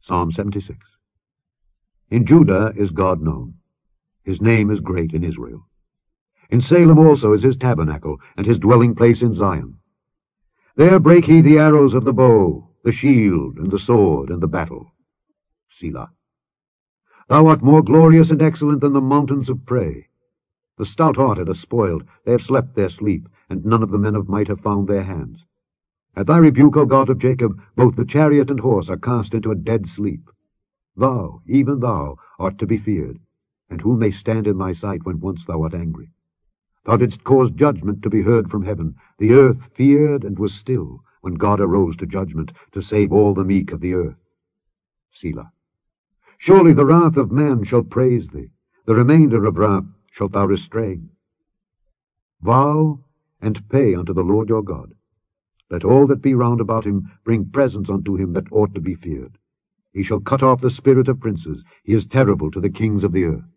Psalm 76. In Judah is God known. His name is great in Israel. In Salem also is his tabernacle, and his dwelling place in Zion. There break he the arrows of the bow, the shield, and the sword, and the battle. Selah. Thou art more glorious and excellent than the mountains of prey. The stout-hearted are spoiled, they have slept their sleep, and none of the men of might have found their hands. At thy rebuke, O God of Jacob, both the chariot and horse are cast into a dead sleep. Thou, even thou, art to be feared, and who may stand in thy sight when once thou art angry? Thou didst cause judgment to be heard from heaven. The earth feared and was still, when God arose to judgment, to save all the meek of the earth. Selah. Surely the wrath of man shall praise thee, the remainder of wrath shalt thou restrain. Vow and pay unto the Lord your God. Let all that be round about him bring presents unto him that ought to be feared. He shall cut off the spirit of princes. He is terrible to the kings of the earth.